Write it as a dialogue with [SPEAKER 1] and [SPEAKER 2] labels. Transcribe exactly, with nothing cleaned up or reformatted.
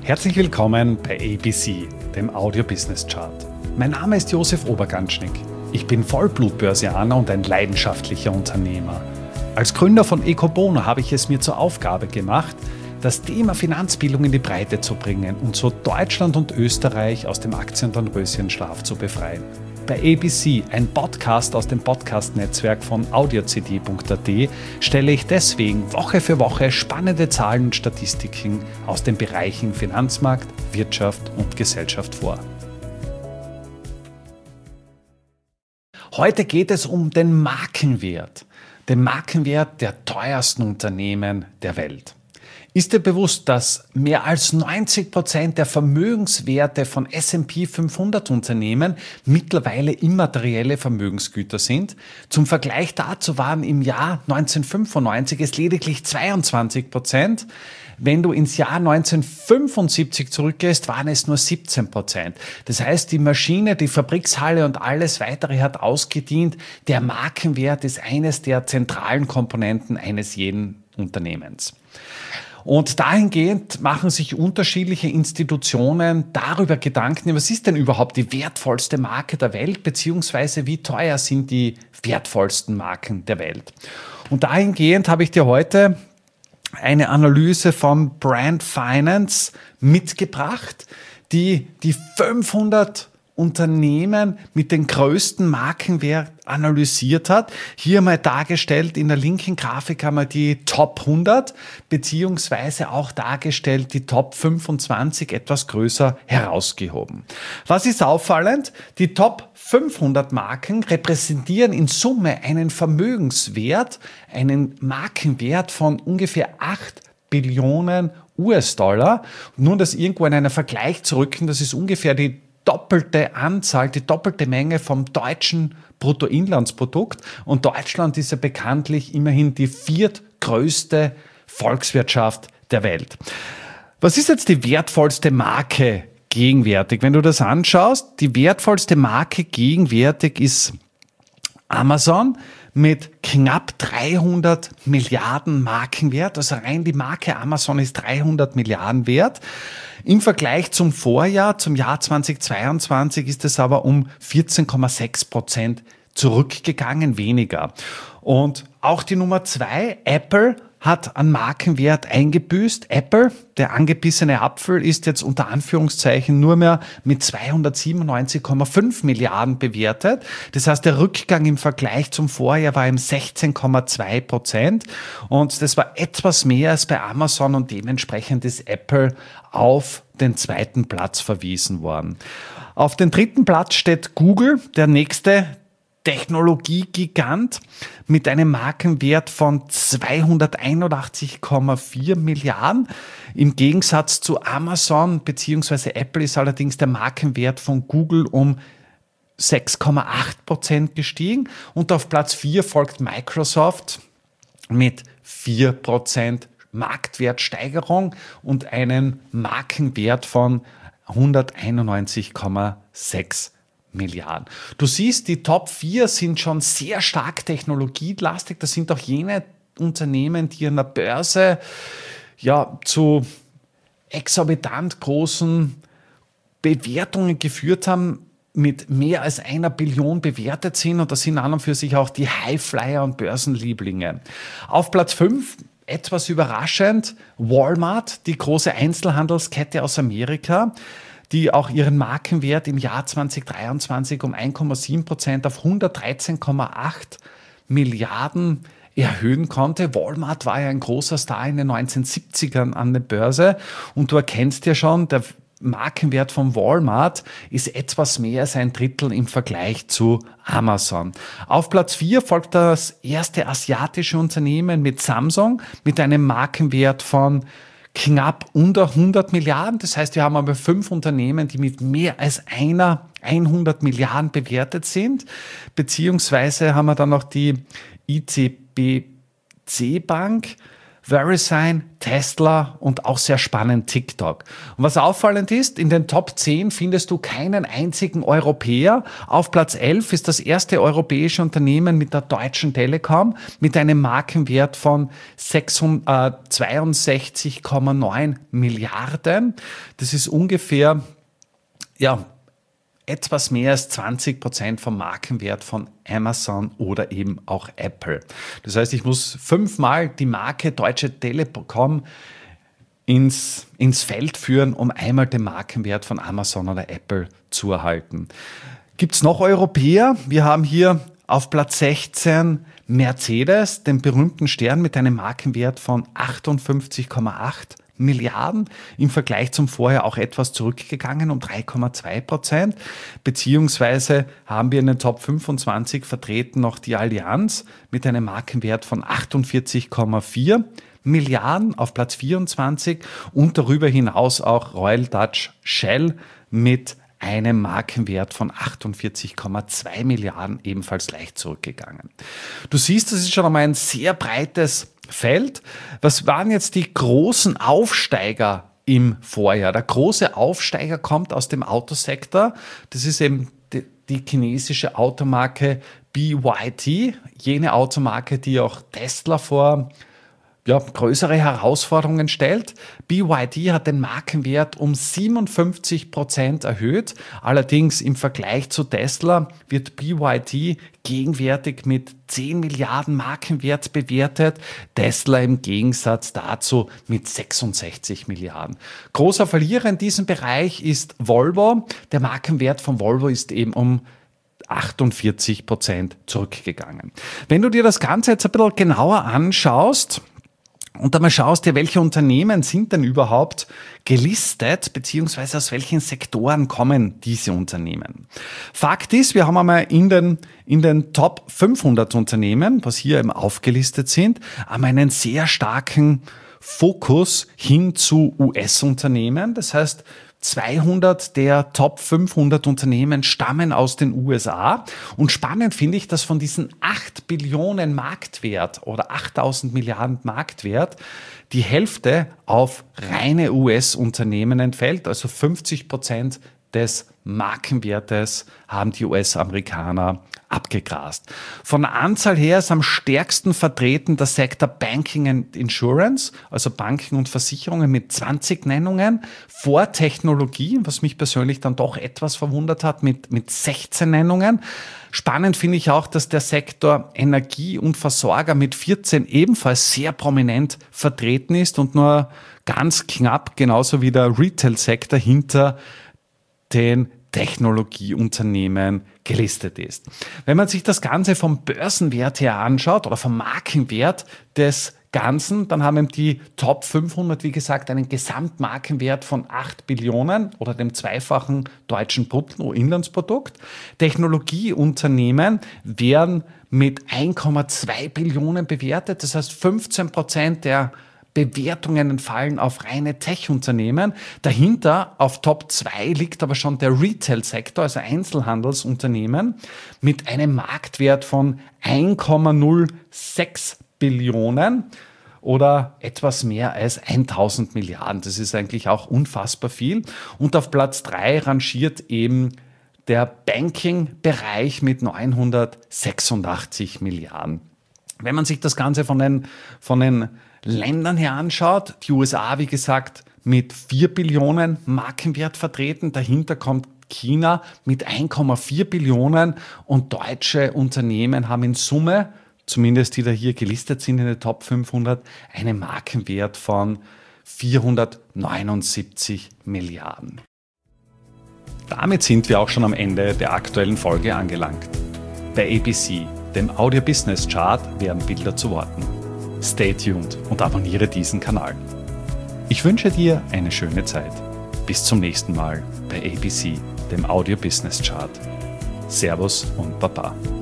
[SPEAKER 1] Herzlich willkommen bei A B C, dem Audio Business Chart. Mein Name ist Josef Oberganschnick. Ich bin Vollblutbörsianer und ein leidenschaftlicher Unternehmer. Als Gründer von Ecobono habe ich es mir zur Aufgabe gemacht, das Thema Finanzbildung in die Breite zu bringen und so Deutschland und Österreich aus dem Aktien- und Dornröschenschlaf zu befreien. Bei A B C, ein Podcast aus dem Podcast-Netzwerk von audio c d punkt a t, stelle ich deswegen Woche für Woche spannende Zahlen und Statistiken aus den Bereichen Finanzmarkt, Wirtschaft und Gesellschaft vor. Heute geht es um den Markenwert, den Markenwert der teuersten Unternehmen der Welt. Ist dir bewusst, dass mehr als neunzig Prozent der Vermögenswerte von S und P fünfhundert Unternehmen mittlerweile immaterielle Vermögensgüter sind? Zum Vergleich dazu waren im Jahr neunzehnhundertfünfundneunzig es lediglich zweiundzwanzig Prozent. Wenn du ins Jahr neunzehnhundertfünfundsiebzig zurückgehst, waren es nur siebzehn Prozent. Das heißt, die Maschine, die Fabrikshalle und alles weitere hat ausgedient. Der Markenwert ist eines der zentralen Komponenten eines jeden Unternehmens. Und dahingehend machen sich unterschiedliche Institutionen darüber Gedanken, was ist denn überhaupt die wertvollste Marke der Welt, beziehungsweise wie teuer sind die wertvollsten Marken der Welt. Und dahingehend habe ich dir heute eine Analyse von Brand Finance mitgebracht, die die fünfhundert Unternehmen mit den größten Markenwert analysiert hat. Hier mal dargestellt in der linken Grafik haben wir die Top hundert, beziehungsweise auch dargestellt die Top fünfundzwanzig, etwas größer herausgehoben. Was ist auffallend? Die Top fünfhundert Marken repräsentieren in Summe einen Vermögenswert, einen Markenwert von ungefähr acht Billionen U S-Dollar. Nun, das irgendwo in einen Vergleich zu rücken, das ist ungefähr die doppelte Anzahl, die doppelte Menge vom deutschen Bruttoinlandsprodukt. Und Deutschland ist ja bekanntlich immerhin die viertgrößte Volkswirtschaft der Welt. Was ist jetzt die wertvollste Marke gegenwärtig? Wenn du das anschaust, die wertvollste Marke gegenwärtig ist Amazon mit knapp dreihundert Milliarden Markenwert. Also rein die Marke Amazon ist dreihundert Milliarden wert. Im Vergleich zum Vorjahr, zum Jahr zweitausendzweiundzwanzig, ist es aber um vierzehn Komma sechs Prozent zurückgegangen, weniger. Und auch die Nummer zwei, Apple, hat an Markenwert eingebüßt. Apple, der angebissene Apfel, ist jetzt unter Anführungszeichen nur mehr mit zweihundertsiebenundneunzig Komma fünf Milliarden bewertet. Das heißt, der Rückgang im Vergleich zum Vorjahr war im sechzehn Komma zwei Prozent. Und das war etwas mehr als bei Amazon und dementsprechend ist Apple auf den zweiten Platz verwiesen worden. Auf den dritten Platz steht Google, der nächste Technologiegigant mit einem Markenwert von zweihunderteinundachtzig Komma vier Milliarden. Im Gegensatz zu Amazon bzw. Apple ist allerdings der Markenwert von Google um sechs Komma acht Prozent gestiegen. Und auf Platz vier folgt Microsoft mit vier Prozent Marktwertsteigerung und einen Markenwert von hunderteinundneunzig Komma sechs Milliarden. Du siehst, die Top vier sind schon sehr stark technologielastig. Das sind auch jene Unternehmen, die an der Börse ja zu exorbitant großen Bewertungen geführt haben, mit mehr als einer Billion bewertet sind. Und das sind an und für sich auch die Highflyer und Börsenlieblinge. Auf Platz fünf, etwas überraschend, Walmart, die große Einzelhandelskette aus Amerika, die auch ihren Markenwert im Jahr zweitausenddreiundzwanzig um eins Komma sieben Prozent auf hundertdreizehn Komma acht Milliarden erhöhen konnte. Walmart war ja ein großer Star in den neunzehnhundertsiebzigern an der Börse und du erkennst ja schon, der Markenwert von Walmart ist etwas mehr als ein Drittel im Vergleich zu Amazon. Auf Platz vier folgt das erste asiatische Unternehmen mit Samsung mit einem Markenwert von knapp unter hundert Milliarden. Das heißt, wir haben aber fünf Unternehmen, die mit mehr als einer hundert Milliarden bewertet sind. Beziehungsweise haben wir dann noch die I C B C Bank VeriSign, Tesla und auch sehr spannend TikTok. Und was auffallend ist, in den Top zehn findest du keinen einzigen Europäer. Auf Platz elf ist das erste europäische Unternehmen mit der Deutschen Telekom mit einem Markenwert von zweiundsechzig Komma neun Milliarden. Das ist ungefähr, ja, etwas mehr als zwanzig Prozent vom Markenwert von Amazon oder eben auch Apple. Das heißt, ich muss fünfmal die Marke Deutsche Telekom ins, ins Feld führen, um einmal den Markenwert von Amazon oder Apple zu erhalten. Gibt es noch Europäer? Wir haben hier auf Platz sechzehn Mercedes, den berühmten Stern mit einem Markenwert von achtundfünfzig Komma acht Milliarden, im Vergleich zum Vorjahr auch etwas zurückgegangen um drei Komma zwei Prozent, beziehungsweise haben wir in den Top fünfundzwanzig vertreten noch die Allianz mit einem Markenwert von achtundvierzig Komma vier Milliarden auf Platz vierundzwanzig und darüber hinaus auch Royal Dutch Shell mit einem Markenwert von achtundvierzig Komma zwei Milliarden, ebenfalls leicht zurückgegangen. Du siehst, das ist schon einmal ein sehr breites Feld. Was waren jetzt die großen Aufsteiger im Vorjahr? Der große Aufsteiger kommt aus dem Autosektor. Das ist eben die, die chinesische Automarke B Y D, jene Automarke, die auch Tesla vor ja, größere Herausforderungen stellt. B Y D hat den Markenwert um siebenundfünfzig Prozent erhöht. Allerdings im Vergleich zu Tesla wird B Y D gegenwärtig mit zehn Milliarden Markenwert bewertet. Tesla im Gegensatz dazu mit sechsundsechzig Milliarden. Großer Verlierer in diesem Bereich ist Volvo. Der Markenwert von Volvo ist eben um achtundvierzig Prozent zurückgegangen. Wenn du dir das Ganze jetzt ein bisschen genauer anschaust, und einmal schaust dir, welche Unternehmen sind denn überhaupt gelistet, beziehungsweise aus welchen Sektoren kommen diese Unternehmen. Fakt ist, wir haben einmal in den, in den Top fünfhundert Unternehmen, was hier eben aufgelistet sind, einmal einen sehr starken Fokus hin zu U S-Unternehmen. Das heißt, zweihundert der Top fünfhundert Unternehmen stammen aus den U S A. Und spannend finde ich, dass von diesen acht Billionen Marktwert oder achttausend Milliarden Marktwert die Hälfte auf reine U S-Unternehmen entfällt. Also fünfzig Prozent des Markenwertes haben die U S-Amerikaner abgegrast. Von der Anzahl her ist am stärksten vertreten der Sektor Banking and Insurance, also Banken und Versicherungen mit zwanzig Nennungen, vor Technologie, was mich persönlich dann doch etwas verwundert hat, mit, mit sechzehn Nennungen. Spannend finde ich auch, dass der Sektor Energie und Versorger mit vierzehn ebenfalls sehr prominent vertreten ist und nur ganz knapp, genauso wie der Retail-Sektor, hinter den Technologieunternehmen gelistet ist. Wenn man sich das Ganze vom Börsenwert her anschaut oder vom Markenwert des Ganzen, dann haben die Top fünfhundert, wie gesagt, einen Gesamtmarkenwert von acht Billionen oder dem zweifachen deutschen Bruttoinlandsprodukt. Technologieunternehmen werden mit eins Komma zwei Billionen bewertet, das heißt fünfzehn Prozent der Bewertungen entfallen auf reine Tech-Unternehmen. Dahinter auf Top zwei liegt aber schon der Retail-Sektor, also Einzelhandelsunternehmen, mit einem Marktwert von eins Komma null sechs Billionen oder etwas mehr als tausend Milliarden. Das ist eigentlich auch unfassbar viel. Und auf Platz drei rangiert eben der Banking-Bereich mit neunhundertsechsundachtzig Milliarden. Wenn man sich das Ganze von den, von den Ländern her anschaut, die U S A, wie gesagt, mit vier Billionen Markenwert vertreten. Dahinter kommt China mit eins Komma vier Billionen und deutsche Unternehmen haben in Summe, zumindest die da hier gelistet sind in den Top fünfhundert, einen Markenwert von vierhundertneunundsiebzig Milliarden. Damit sind wir auch schon am Ende der aktuellen Folge angelangt. Bei A B C, dem Audio Business Chart, werden Bilder zu Worten. Stay tuned und abonniere diesen Kanal. Ich wünsche dir eine schöne Zeit. Bis zum nächsten Mal bei A B C, dem Audio Business Chart. Servus und Baba.